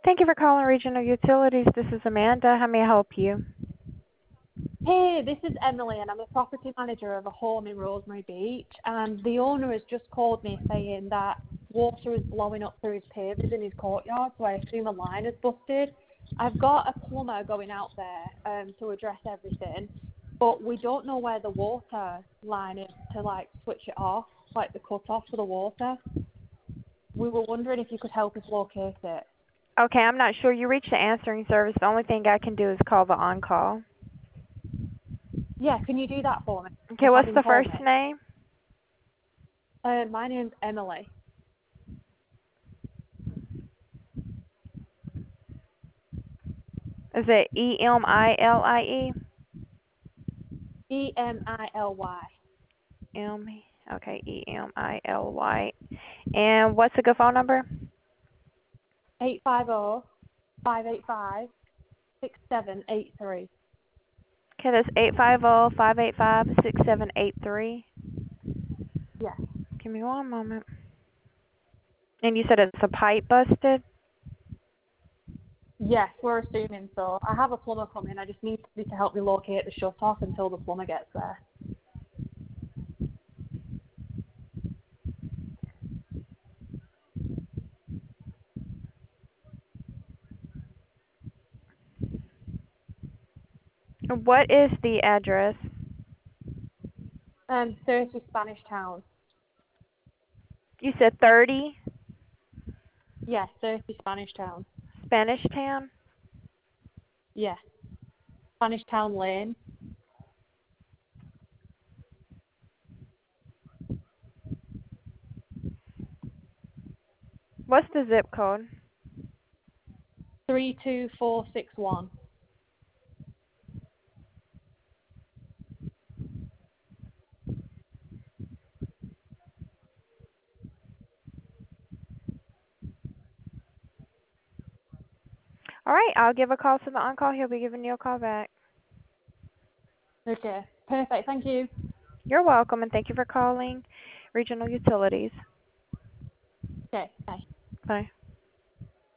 Thank you for calling Regional Utilities. This is Amanda. How may I help you? Hey, this is Emily, and I'm a property manager of a home in Rosemary Beach. And the owner has just called me saying that water is blowing up through his pavers in his courtyard, so I assume a line is busted. I've got a plumber going out there to address everything, but we don't know where the water line is to switch it off, like the cut off for the water. We were wondering if you could help us locate it. Okay, I'm not sure. You reached the answering service. The only thing I can do is call the on-call. Yeah, can you do that for me? Okay, Just have what's him the call first me. name? My name's Emily. Is it Emilie? Emily. Okay, Emily. And what's a good phone number? 850-585-6783. Okay, that's 850-585-6783. Yes. Give me one moment. And you said it's a pipe busted? Yes, we're assuming so. I have a plumber coming. I just need you to help me locate the shut off until the plumber gets there. What is the address? 30 Spanish Town. You said 30 Yes, 30 Spanish Town. Spanish Town? Yes. Spanish Town Lane. What's the zip code? 32461. All right, I'll give a call to the on-call. He'll be giving you a call back. Okay. Perfect. Thank you. You're welcome, and thank you for calling Regional Utilities. Okay. Bye. Bye.